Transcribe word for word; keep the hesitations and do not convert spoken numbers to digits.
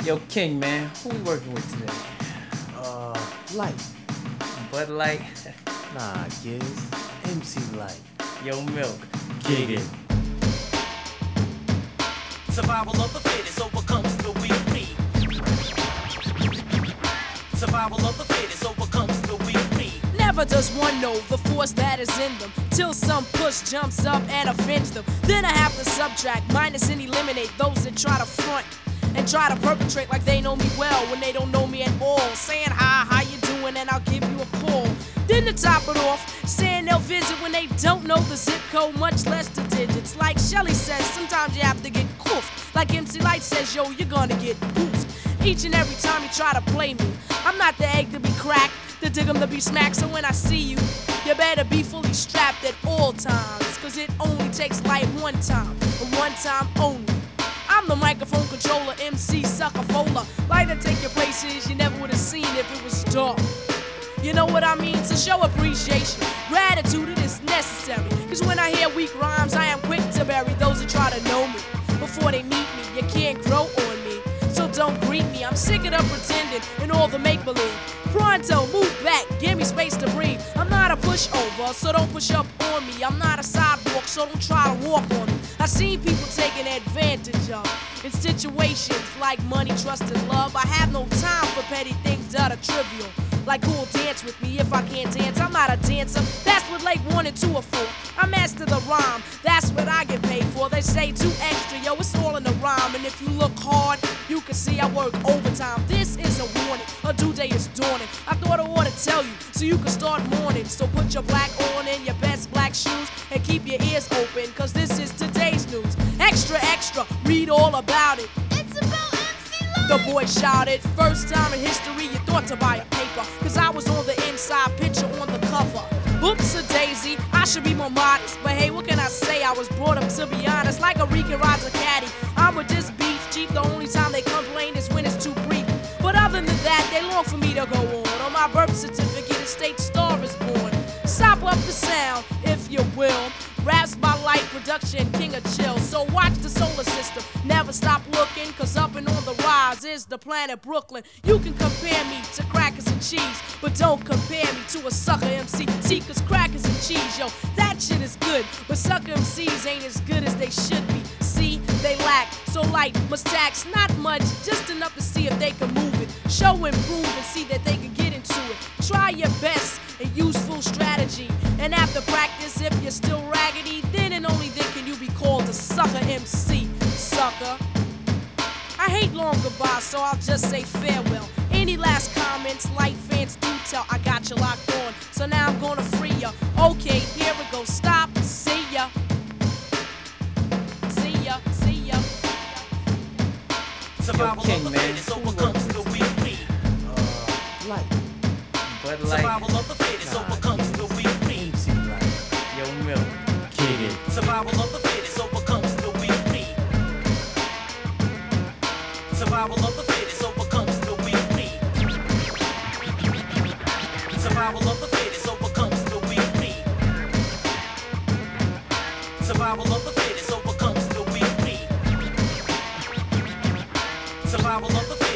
Yo, King, man, who we working with today? Uh, Light. Bud Light? Nah, Giz. M C Light. Yo, Milk. Get it. Survival of the fittest overcomes the weak. Survival of the fittest overcomes the weak. Never does one know the force that is in them, till some push jumps up and offends them. Then I have to subtract, minus, and eliminate those that try to front and try to perpetrate like they know me well when they don't know me at all. Saying hi, how you doing, and I'll give you a call. Then to top it off, saying they'll visit when they don't know the zip code, much less the digits. Like Shelly says, sometimes you have to get coofed. Like M C Light says, yo, you're gonna get poofed. Each and every time you try to play me, I'm not the egg to be cracked, the dig 'em to be smacked. So when I see you, you better be fully strapped at all times, cause it only takes light one time, and one time only. I'm the microphone controller, M C sucker fola. Like to take your places you never would have seen if it was dark. You know what I mean? To show appreciation, gratitude, it is necessary. Cause when I hear weak rhymes, I am quick to bury those that try to know me. Before they meet me, you can't grow on me, so don't greet me. I'm sick of the pretending and all the make-believe. Pronto, move back, give me space to breathe. I'm not a pushover, so don't push up on me. I'm not a sidewalk, so don't try to walk on me. I've seen people taking advantage of in situations like money, trust, and love. I have no time for petty things that are trivial. Like who'll dance with me if I can't dance? I'm not a dancer, that's what Lake one and two are for. I master the rhyme, that's what I get paid for. They say too extra, yo, it's all in the rhyme. And if you look hard, you can see I work overtime. This is a warning, a due day is dawning. I thought I ought to tell you, so you can start mourning. So put your black on in your best black shoes and keep your ears open, cause this is today's news. Extra, extra, read all about it. It's about M C Light. The boy shouted, first time in history you thought to buy a paper, cause I was on the inside picture on the cover. Oops a daisy, I should be more modest, but hey, what can I say? I was brought up to be honest, like a Rican rides a caddy. I'm with this beef chief, the only time they complain is when it's too brief. But other than that, they long for me to go on. On my birth certificate, a state star is born. Sop up the sound, if you will. Raps by Light Production, king of chill. So watch the solar system, never stop looking, cause up and on the rise is the planet Brooklyn. You can compare me to crackers and cheese, but don't compare me to a sucker M C. See, cause crackers and cheese, yo, that shit is good, but sucker M Cs ain't as good as they should be. See, they lack, so Light must tax not much, just enough to see if they can move it. Show and prove and see that they can get into it. Try your best and use full strategy, and after practice, if you're still raggedy, then and only then can you be called a sucker M C, sucker. I hate long goodbyes, so I'll just say farewell. Any last comments, Light fans do tell, I got you locked on, so now I'm gonna free ya. Okay, here we go, stop, see ya. See ya, see ya. Survival King, of the man, fittest who we overcomes working the with weak. Uh, Light. Bud Light? Survival of the fittest Nah, overcomes the Giz. weak. M C Light. Yo, Milk. Get it. Survival of the fittest overcomes the weak. Survival of the fittest overcomes the weak. Survival of the fittest overcomes the weak. Survival of the fittest overcomes the weak. Survival of the